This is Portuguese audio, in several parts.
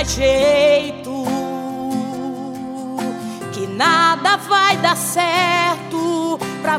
jeito, que nada vai dar certo pra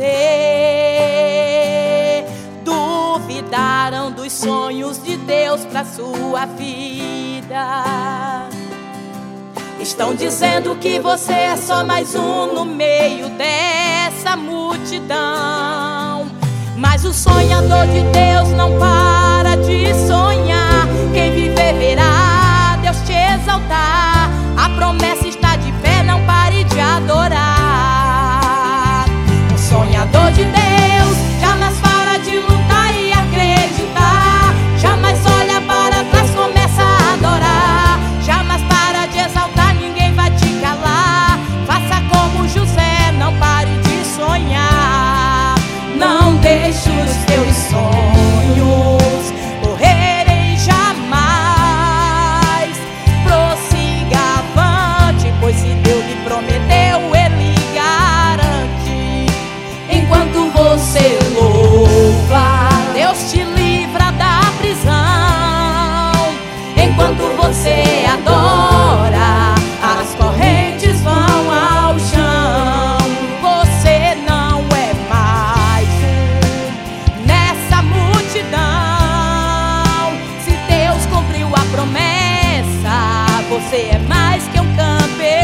você. Duvidaram dos sonhos de Deus pra sua vida. Estão dizendo que você é só mais um no meio dessa multidão. Mas o sonhador de Deus não para de sonhar. Quem viver verá Deus te exaltar. A promessa está de pé, não pare de adorar. O sonhador de Deus jamais para de lutar e acreditar. Jamais olha para trás, começa a adorar. Jamais para de exaltar, ninguém vai te calar. Faça como José, não pare de sonhar. Não deixe os teus sonhos morrerem jamais. Prossiga avante, pois se Deus lhe prometeu, Ele garante. Enquanto você louva, Deus te livra da prisão. Enquanto você adora, as correntes vão ao chão. Você não é mais um nessa multidão. Se Deus cumpriu a promessa, você é mais que um campeão.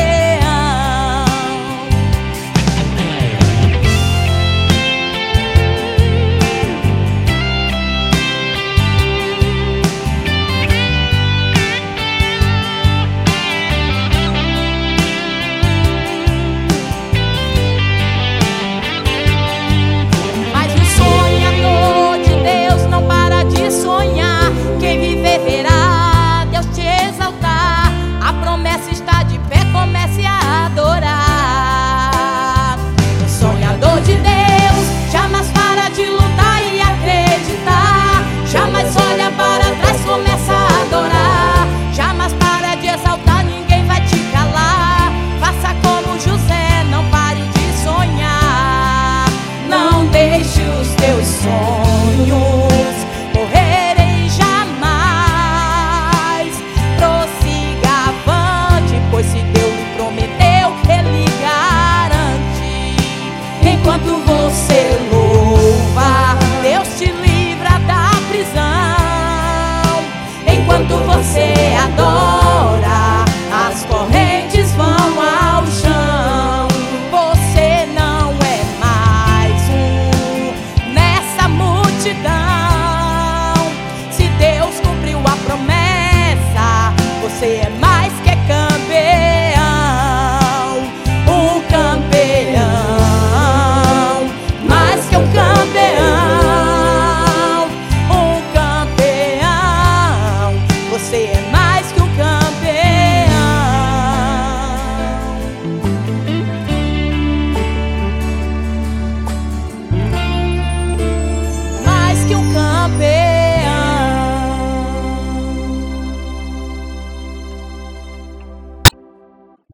Mas o sonhador de Deus não para de sonhar. Quem viver verá Deus te exaltar. A promessa está de pé, comece a adorar. O sonhador de Deus jamais para de lutar e acreditar. Jamais olha para trás, começa a adorar. Jamais para de exaltar, ninguém vai te calar. Faça como José, não pare de sonhar. Não deixe os teus sonhos morrerem jamais. Prossiga avante, pois se Deus lhe prometeu, Ele garante. Enquanto você louva, Deus te livra da prisão. Enquanto você